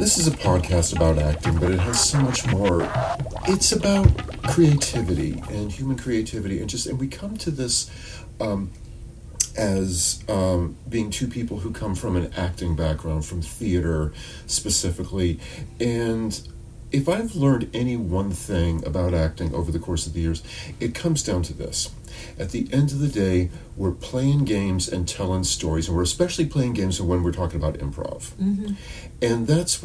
This is a podcast about acting, but it has so much more. It's about creativity and human creativity, and we come to this as being two people who come from an acting background, from theater specifically. And if I've learned any one thing about acting over the course of the years, it comes down to this. At the end of the day, we're playing games and telling stories, and we're especially playing games when we're talking about improv. Mm-hmm. And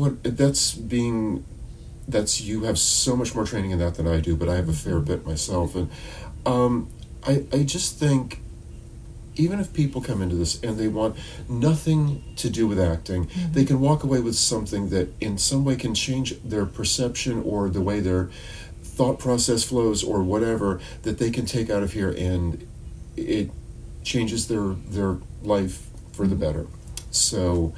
you have so much more training in that than I do, but I have a fair bit myself. And I just think, even if people come into this and they want nothing to do with acting, mm-hmm. they can walk away with something that in some way can change their perception or the way their thought process flows or whatever, that they can take out of here, and it changes their life for the better. So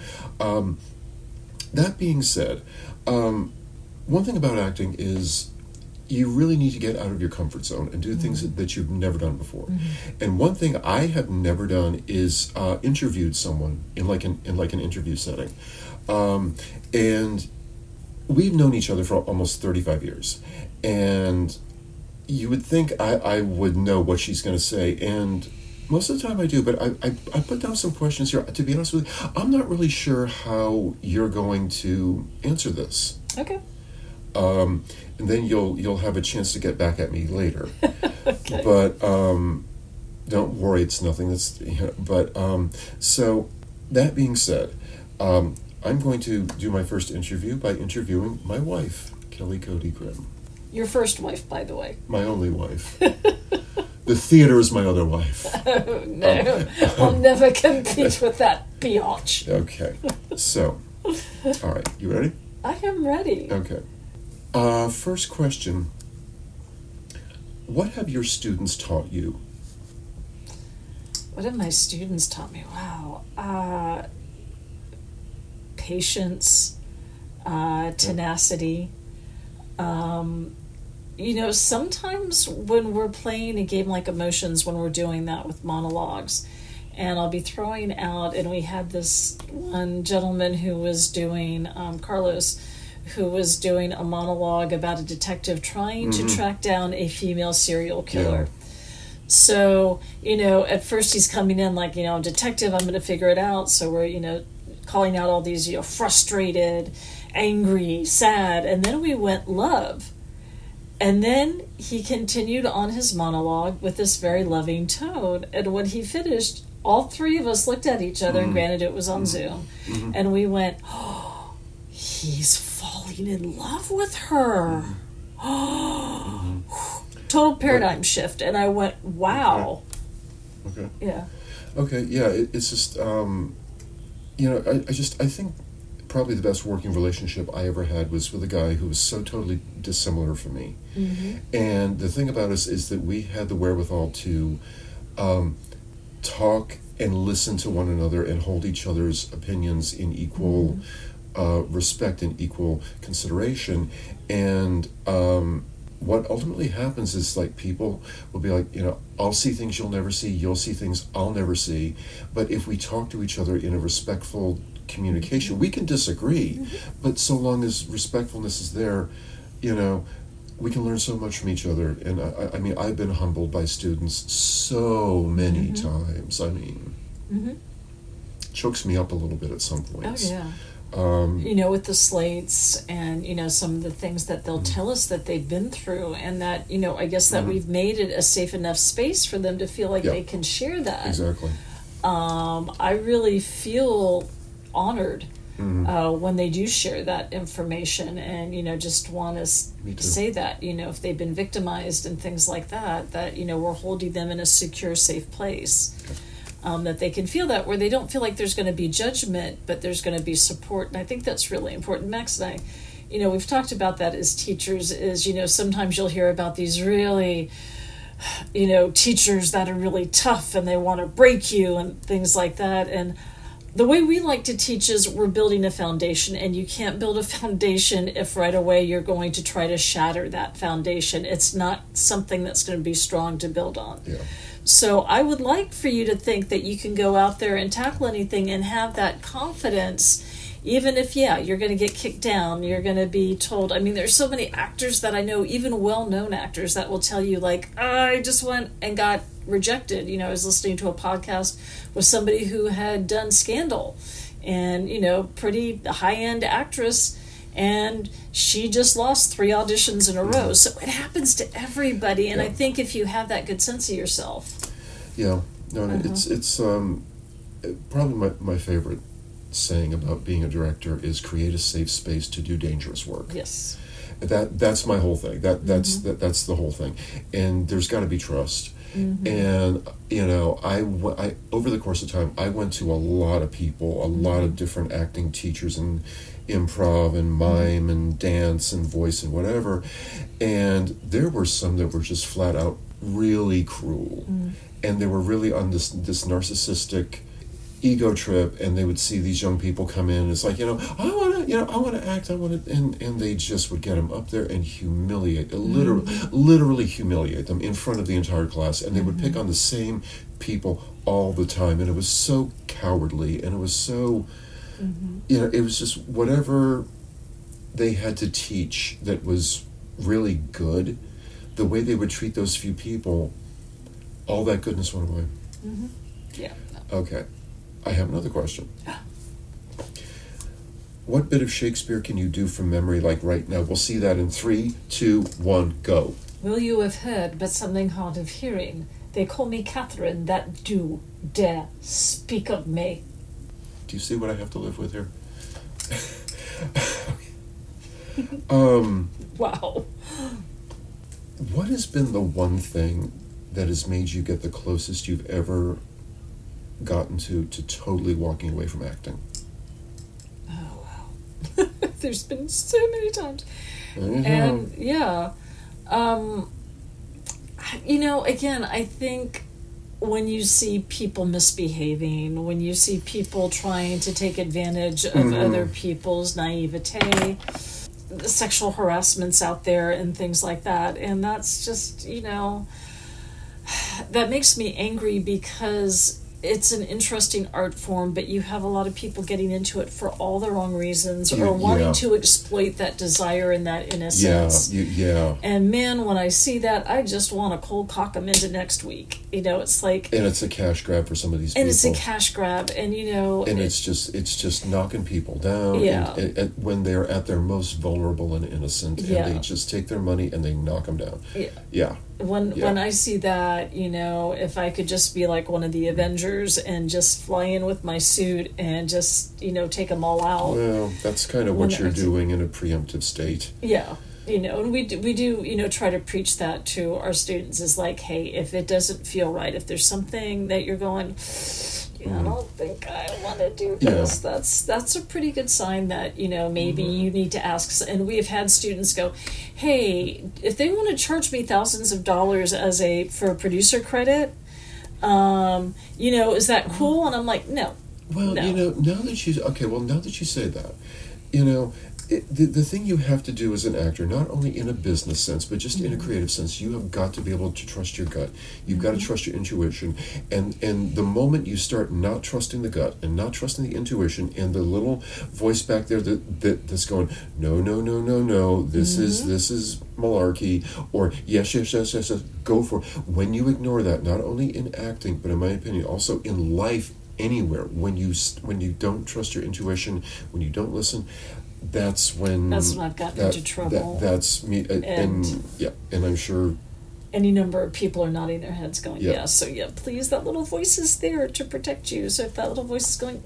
that being said, one thing about acting is you really need to get out of your comfort zone and do things that you've never done before. Mm-hmm. And one thing I have never done is interviewed someone in like an interview setting. And we've known each other for almost 35 years. And you would think I would know what she's going to say, and most of the time I do, but I put down some questions here. To be honest with you, I'm not really sure how you're going to answer this. Okay. And then you'll have a chance to get back at me later. Okay. But don't worry, it's nothing that's... But so that being said, I'm going to do my first interview by interviewing my wife, Kelly Cody Grimm. Your first wife, by the way. My only wife. The theater is my other wife. Oh, no. I'll never compete with that biatch. Okay. So, all right. You ready? I am ready. Okay. First question. What have your students taught you? What have my students taught me? Wow. Patience, tenacity. Sometimes when we're playing a game like Emotions, when we're doing that with monologues, and I'll be throwing out, and we had this one gentleman who was doing, Carlos, who was doing a monologue about a detective trying to track down a female serial killer. Yeah. So, at first he's coming in like, detective, I'm going to figure it out. So we're, calling out all these, frustrated, angry, sad. And then we went love. And then he continued on his monologue with this very loving tone. And when he finished, all three of us looked at each other, and granted it was on Zoom, and we went, oh, he's falling in love with her. Total paradigm shift. And I went, wow. Okay. Yeah. Okay, yeah, it's just, I think probably the best working relationship I ever had was with a guy who was so totally dissimilar from me. Mm-hmm. And the thing about us is that we had the wherewithal to talk and listen to one another and hold each other's opinions in equal respect and equal consideration. And what ultimately happens is, like, people will be like, I'll see things you'll never see, you'll see things I'll never see. But if we talk to each other in a respectful communication, we can disagree, but so long as respectfulness is there, we can learn so much from each other. And I mean, I've been humbled by students so many times. I mean, chokes me up a little bit at some points. Oh, yeah. With the slates and, some of the things that they'll tell us that they've been through, and that, I guess that we've made it a safe enough space for them to feel like they can share that. Exactly. I really feel honored when they do share that information, and, just want to say that, if they've been victimized and things like that, we're holding them in a secure, safe place. That they can feel that, where they don't feel like there's going to be judgment, but there's going to be support. And I think that's really important. Max and I, we've talked about that as teachers, is, sometimes you'll hear about these really, teachers that are really tough and they want to break you and things like that. And the way we like to teach is we're building a foundation, and you can't build a foundation if right away you're going to try to shatter that foundation. It's not something that's going to be strong to build on. Yeah. So I would like for you to think that you can go out there and tackle anything and have that confidence, even if, you're going to get kicked down, you're going to be told. I mean, there's so many actors that I know, even well-known actors, that will tell you, like, I just went and got rejected. I was listening to a podcast with somebody who had done Scandal, and, pretty high-end actress, and she just lost 3 auditions in a row. So it happens to everybody, and I think if you have that good sense of yourself. Yeah. No, it's probably my favorite saying about being a director is create a safe space to do dangerous work. Yes. That's my whole thing. That's the whole thing. And there's got to be trust. And I over the course of time, I went to a lot of people, a lot of different acting teachers and improv and mime and dance and voice and whatever, and there were some that were just flat out really cruel, and they were really on this narcissistic ego trip, and they would see these young people come in, and it's like, I want to act, and they just would get them up there and humiliate, literally humiliate them in front of the entire class, and they would pick on the same people all the time, and it was so cowardly, and it was so, it was just whatever they had to teach that was really good, the way they would treat those few people, all that goodness went away. Yeah. Okay. I have another question. What bit of Shakespeare can you do from memory, like right now? We'll see that in 3, 2, 1, go. Will you have heard but something hard of hearing? They call me Catherine that do dare speak of me. Do you see what I have to live with here? Wow. What has been the one thing that has made you get the closest you've ever gotten to totally walking away from acting? Oh, wow. There's been so many times. And again, I think when you see people misbehaving, when you see people trying to take advantage of other people's naivete, the sexual harassments out there and things like that, and that's just, that makes me angry, because it's an interesting art form, but you have a lot of people getting into it for all the wrong reasons, or wanting to exploit that desire and that innocence. And man, when I see that, I just want to cold cock them into next week. It's like... And it's a cash grab for some of these people. And it's a cash grab, and And it's just knocking people down. And when they're at their most vulnerable and innocent, and they just take their money and they knock them down. When I see that, if I could just be like one of the Avengers and just fly in with my suit and just, take them all out. Well, that's kind of what you're doing in a preemptive state. Yeah. And we do, try to preach that to our students, is like, hey, if it doesn't feel right, if there's something that you're going, I don't think I want to do this. That's a pretty good sign that, maybe you need to ask. And we have had students go, hey, if they want to charge me thousands of dollars for a producer credit, is that cool? And I'm like, no. Well, no. now that you say that, the thing you have to do as an actor, not only in a business sense, but just in a creative sense, you have got to be able to trust your gut. You've got to trust your intuition. And the moment you start not trusting the gut and not trusting the intuition and the little voice back there that's going, no, this is malarkey, or yes, go for it. When you ignore that, not only in acting, but in my opinion, also in life anywhere, when you don't trust your intuition, when you don't listen, that's when I've gotten into trouble. That's me, and I'm sure any number of people are nodding their heads going, so please, that little voice is there to protect you. So if that little voice is going,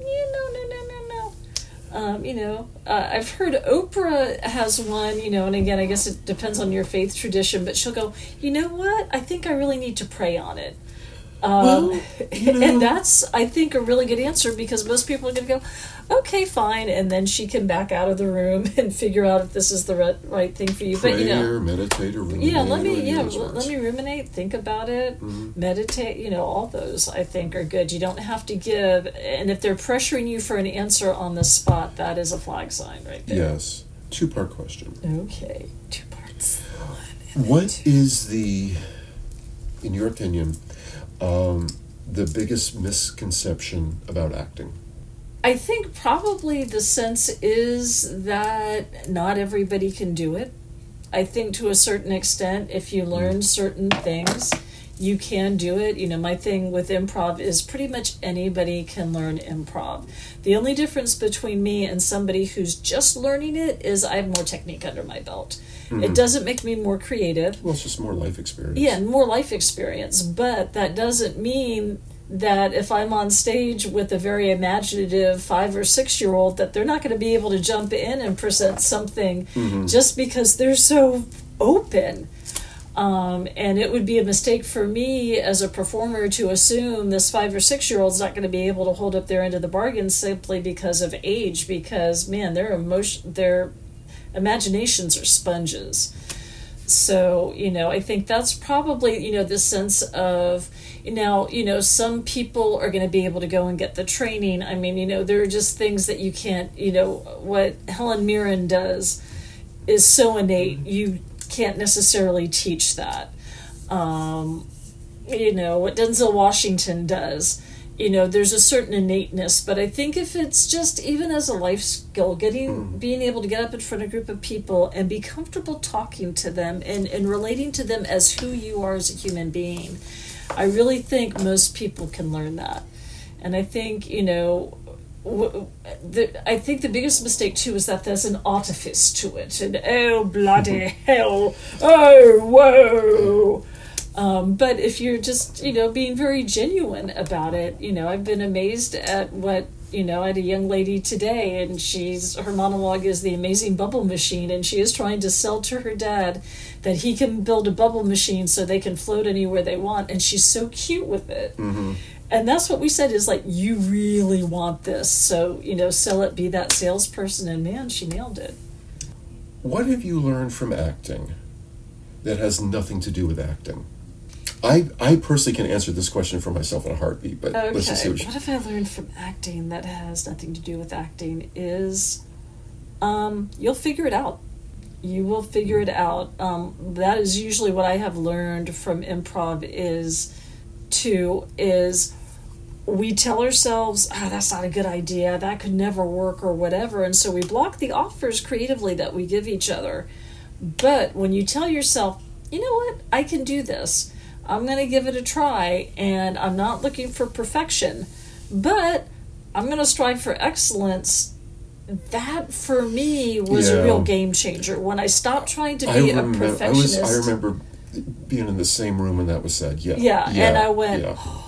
no, I've heard Oprah has one, and again, I guess it depends on your faith tradition, but she'll go, you know what, I think I really need to pray on it. And that's, I think, a really good answer, because most people are going to go, okay, fine, and then she can back out of the room and figure out if this is the right thing for you. Prayer, meditate, or ruminate. Let me ruminate, think about it, meditate. All those I think are good. You don't have to give, and if they're pressuring you for an answer on the spot, that is a flag sign right there. Yes. 2-part question. Okay, 2 parts. What is in your opinion, the biggest misconception about acting? I think probably the sense is that not everybody can do it. I think to a certain extent, if you learn certain things, you can do it. You know, my thing with improv is pretty much anybody can learn improv. The only difference between me and somebody who's just learning it is I have more technique under my belt. It doesn't make me more creative. Well, it's just more life experience. Yeah, more life experience. But that doesn't mean that if I'm on stage with a very imaginative 5 or 6 year old, that they're not going to be able to jump in and present something just because they're so open. And it would be a mistake for me as a performer to assume this 5 or 6 year old's not going to be able to hold up their end of the bargain simply because of age, because man, their imaginations are sponges. So, you know, I think that's probably, you know, the sense of, now, you know, some people are going to be able to go and get the training. I mean, you know, there are just things that you can't, you know, what Helen Mirren does is so innate, you can't necessarily teach that. You know, what Denzel Washington does, you know, there's a certain innateness, but I think if it's just even as a life skill, being able to get up in front of a group of people and be comfortable talking to them and relating to them as who you are as a human being, I really think most people can learn that. And I think, you know, I think the biggest mistake too is that there's an artifice to it, and oh bloody hell, oh whoa. But if you're just, you know, being very genuine about it, you know, I've been amazed at what, you know, I had a young lady today, and her monologue is the amazing bubble machine, and she is trying to sell to her dad that he can build a bubble machine so they can float anywhere they want, and she's so cute with it. And that's what we said is like, you really want this, so, you know, sell it, be that salesperson, and man, she nailed it. What have you learned from acting that has nothing to do with acting? I personally can answer this question for myself in a heartbeat, but okay. let's just see what have I learned from acting that has nothing to do with acting is you'll figure it out. You will figure it out. That is usually what I have learned from improv is we tell ourselves, that's not a good idea, that could never work or whatever, and so we block the offers creatively that we give each other. But when you tell yourself, you know what, I can do this, I'm going to give it a try, and I'm not looking for perfection, but I'm going to strive for excellence, that for me was a real game changer. When I stopped trying to be a perfectionist. I remember being in the same room when that was said. Yeah, and I went,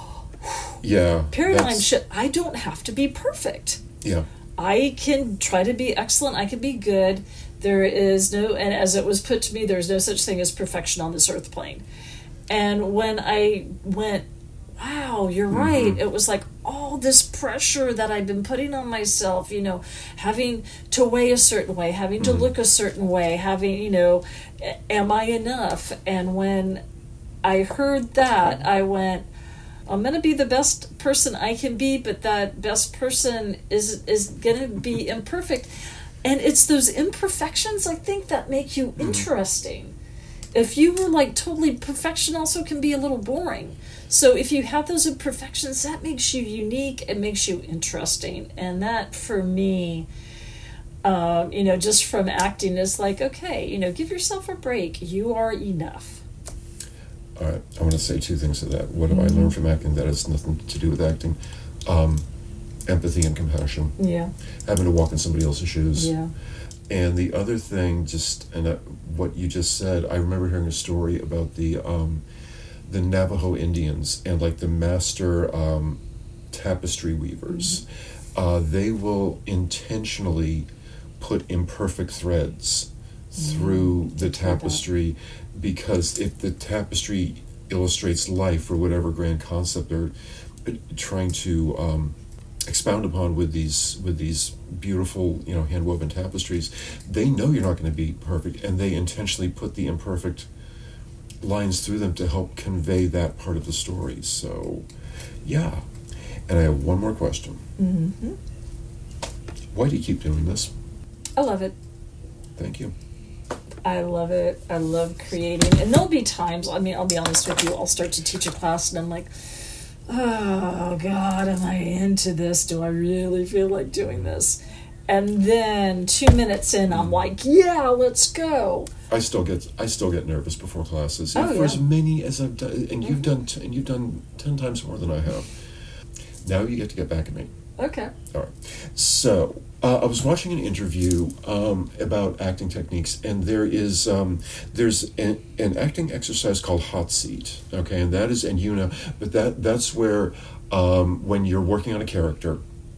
paradigm shift. shift. I don't have to be perfect. Yeah. I can try to be excellent. I can be good. There is no, and as it was put to me, there's no such thing as perfection on this earth plane. And when I went, wow, you're right, it was like all this pressure that I've been putting on myself, you know, having to weigh a certain way, having to look a certain way, having, you know, am I enough? And when I heard that, I went, I'm going to be the best person I can be, but that best person is going to be imperfect. And it's those imperfections, I think, that make you interesting. If you were like totally perfection also can be a little boring. So if you have those imperfections, that makes you unique. It makes you interesting. And that for me, you know, just from acting is like, okay, you know, give yourself a break. You are enough. All right. I want to say two things to that. What have I learned from acting that has nothing to do with acting? Empathy and compassion. Yeah. Having to walk in somebody else's shoes. Yeah. And the other thing, what you just said, I remember hearing a story about the Navajo Indians and like the master tapestry weavers. They will intentionally put imperfect threads through the tapestry because if the tapestry illustrates life or whatever grand concept they're trying to expound upon with these beautiful, you know, hand-woven tapestries, they know you're not going to be perfect, and they intentionally put the imperfect lines through them to help convey that part of the story. So, yeah. And I have one more question. Why do you keep doing this? I love it. Thank you. I love it. I love creating. And there'll be times, I mean, I'll be honest with you, I'll start to teach a class and I'm like, oh God, am I into this? Do I really feel like doing this? And then 2 minutes in, I'm like, yeah, let's go. I still get nervous before classes. Oh, For yeah. as many as I've done, and you've done 10 times more than I have. Now you get back at me. Okay. All right. So I was watching an interview about acting techniques, and there's an acting exercise called hot seat. Okay, and that is, and but that's where when you're working on a character.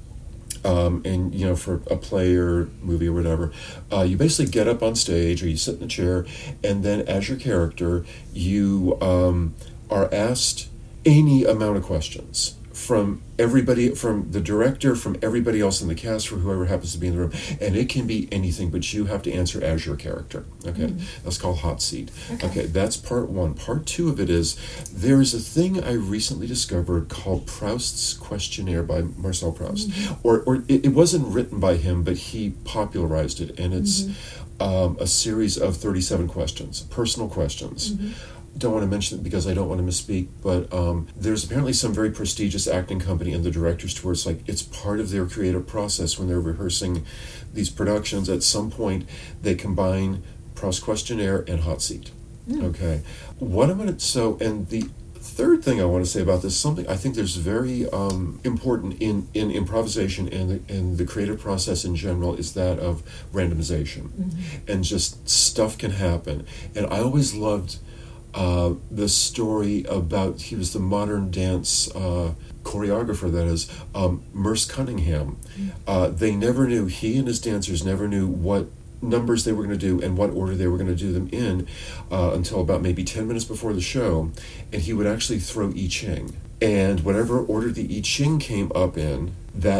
And for a play or movie or whatever, you basically get up on stage or you sit in a chair, and then as your character, you are asked any amount of questions from everybody, from the director, from everybody else in the cast, for whoever happens to be in the room, and it can be anything, but you have to answer as your character. Okay, that's called hot seat. Okay, that's part one. Part two of it is there is a thing I recently discovered called Proust's questionnaire by Marcel Proust, or it wasn't written by him, but he popularized it, and it's a series of 37 questions, personal questions. Don't want to mention it because I don't want to misspeak, but there's apparently some very prestigious acting company and the directors to where it's part of their creative process when they're rehearsing these productions. At some point, they combine Proust questionnaire and hot seat. Okay, and the third thing I want to say about this, something I think there's very important in improvisation and the creative process in general, is that of randomization, and just stuff can happen. And I always loved the story about, he was the modern dance choreographer, that is, Merce Cunningham. He and his dancers never knew what numbers they were going to do and what order they were going to do them in until about maybe 10 minutes before the show, and he would actually throw I Ching. And whatever order the I Ching came up in,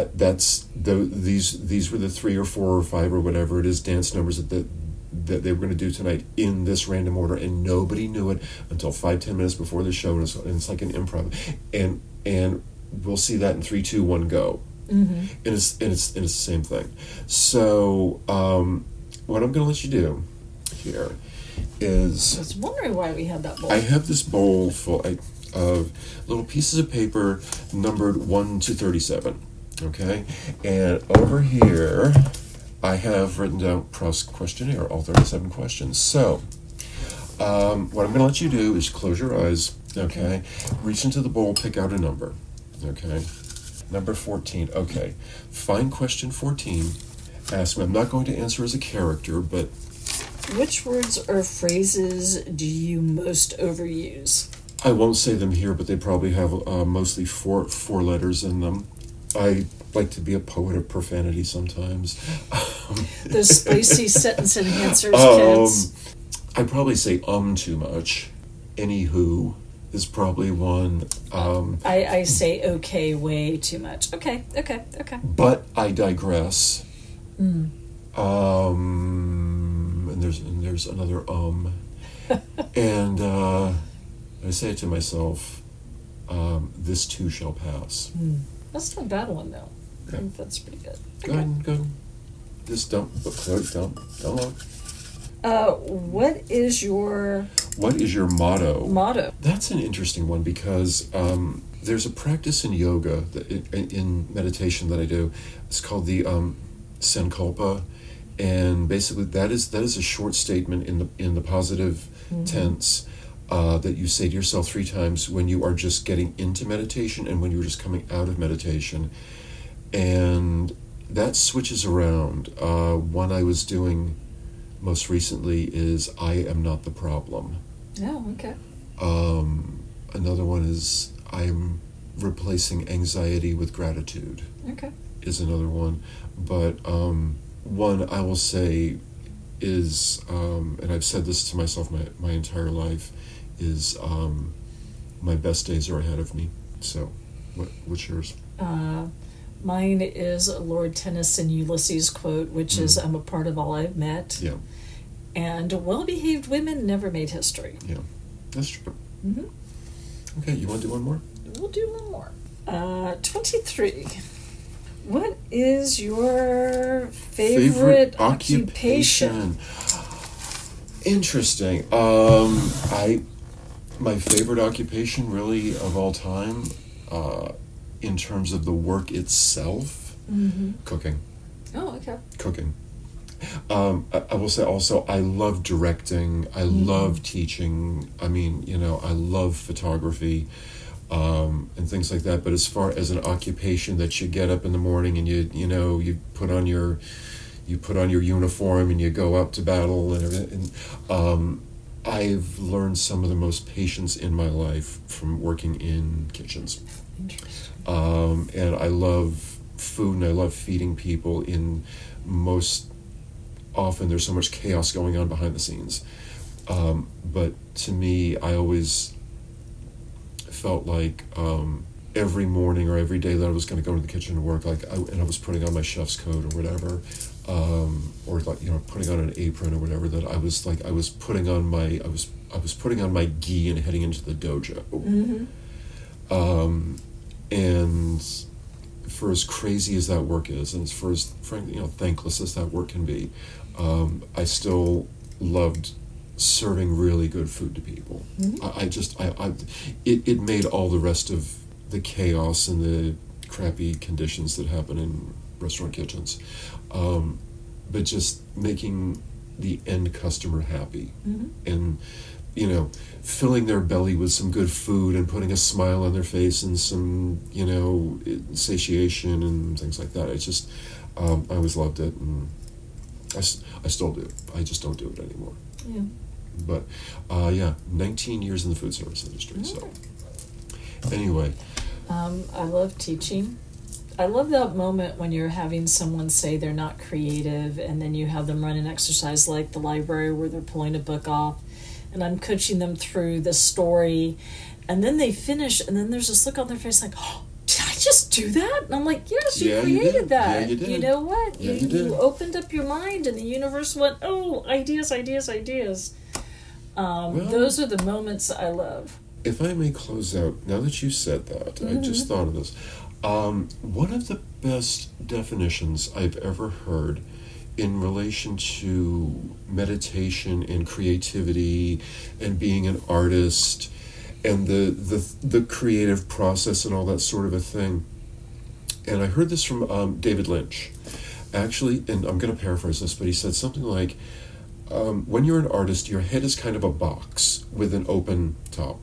these were the 3 or 4 or 5 or whatever it is dance numbers that they were going to do tonight in this random order, and nobody knew it until 5-10 minutes before the show, and it's like an improv, and we'll see that in 3, 2, 1, go, and it's the same thing. So what I'm going to let you do here is, I was wondering why we had that bowl. I have this bowl full of little pieces of paper numbered 1 to 37. Okay, and over here I have written down Proust questionnaire, all 37 questions. So, what I'm going to let you do is close your eyes, okay? Reach into the bowl, pick out a number, okay? Number 14, okay. Find question 14. Ask me. I'm not going to answer as a character, but... Which words or phrases do you most overuse? I won't say them here, but they probably have mostly four letters in them. I like to be a poet of profanity sometimes. Those spicy sentence enhancers, kids. I probably say too much. Anywho is probably one. I say okay way too much. Okay. But I digress. And there's another and I say to myself, this too shall pass. That's not a bad one, though. I think that's pretty good. Good. Just don't look. What is your motto? That's an interesting one, because there's a practice in yoga, in meditation that I do. It's called the Sankalpa, and basically that is a short statement in the positive tense that you say to yourself 3 times when you are just getting into meditation and when you're just coming out of meditation. And that switches around. One I was doing most recently is, I am not the problem. Oh, okay. Another one is, I am replacing anxiety with gratitude. Okay. Is another one. But one I will say is, and I've said this to myself my entire life, is my best days are ahead of me. So, what's yours? Mine is Lord Tennyson Ulysses quote, which is, I'm a part of all I've met. Yeah. And well-behaved women never made history. Yeah, that's true. Okay, you want to do one more? We'll do one more. 23. What is your favorite occupation? Interesting. My favorite occupation, really, of all time, in terms of the work itself, cooking. Oh, okay. Cooking. I will say also, I love directing. I love teaching. I mean, I love photography, and things like that. But as far as an occupation that you get up in the morning and you put on your uniform and you go out to battle and everything. I've learned some of the most patience in my life from working in kitchens. Interesting. And I love food and I love feeding people. Most often there's so much chaos going on behind the scenes. But to me, I always felt like every morning or every day that I was going to go to the kitchen to work, and I was putting on my chef's coat or whatever, or putting on an apron or whatever, that I was putting on my gi and heading into the dojo. And for as crazy as that work is, and for as frankly thankless as that work can be, I still loved serving really good food to people. It made all the rest of the chaos and the crappy conditions that happen in restaurant kitchens, but just making the end customer happy, and filling their belly with some good food and putting a smile on their face and some satiation and things like that. It's just I always loved it, and I still do. I just don't do it anymore. Yeah. But 19 years in the food service industry. So anyway, I love teaching. I love that moment when you're having someone say they're not creative, and then you have them run an exercise like the library where they're pulling a book off, and I'm coaching them through the story, and then they finish, and then there's this look on their face like, oh, did I just do that? And I'm like, yes, you created that. Yeah, you did. You know what? Yeah, you did. You opened up your mind, and the universe went, oh, ideas. Those are the moments I love. If I may close out, now that you said that, I just thought of this. One of the best definitions I've ever heard in relation to meditation and creativity and being an artist and the creative process and all that sort of a thing. And I heard this from David Lynch, actually, and I'm going to paraphrase this, but he said something like, when you're an artist, your head is kind of a box with an open top.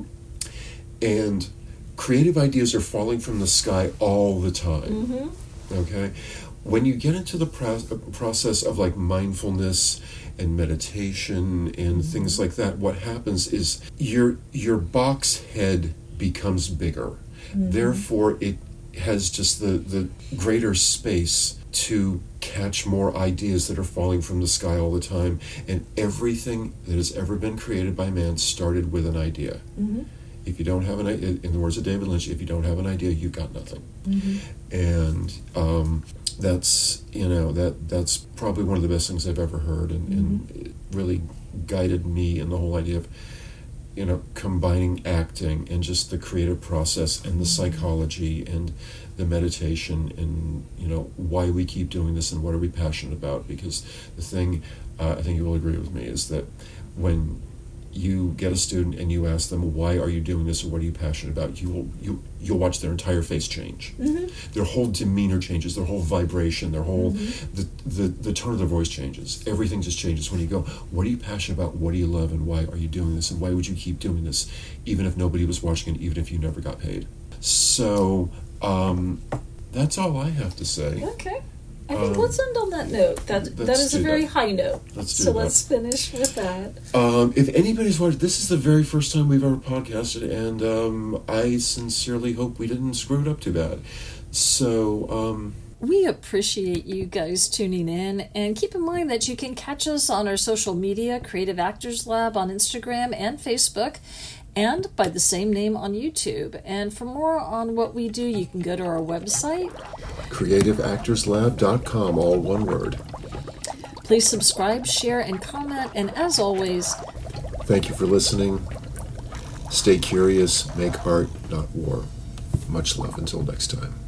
And creative ideas are falling from the sky all the time. Okay? When you get into the process of like mindfulness and meditation and things like that, what happens is your box head becomes bigger. Therefore, it has just the greater space to catch more ideas that are falling from the sky all the time. And everything that has ever been created by man started with an idea. If you don't have an idea, in the words of David Lynch, if you don't have an idea, you've got nothing. And that's that's probably one of the best things I've ever heard, and it really guided me in the whole idea of combining acting and just the creative process and the psychology and the meditation and why we keep doing this and what are we passionate about. Because the thing I think you will agree with me is that when you get a student and you ask them, why are you doing this or what are you passionate about, you'll watch their entire face change. Their whole demeanor changes, their whole vibration, their whole the tone of their voice changes. Everything just changes when you go, what are you passionate about, what do you love, and why are you doing this, and why would you keep doing this even if nobody was watching and even if you never got paid. So that's all I have to say. Okay. I think let's end on that note. That is a very high note. Let's finish with that. If anybody's watched, this is the very first time we've ever podcasted, and I sincerely hope we didn't screw it up too bad. So, we appreciate you guys tuning in, and keep in mind that you can catch us on our social media, Creative Actors Lab on Instagram and Facebook, and by the same name on YouTube. And for more on what we do, you can go to our website, creativeactorslab.com, all one word. Please subscribe, share, and comment, and as always, thank you for listening. Stay curious, make art, not war. Much love until next time.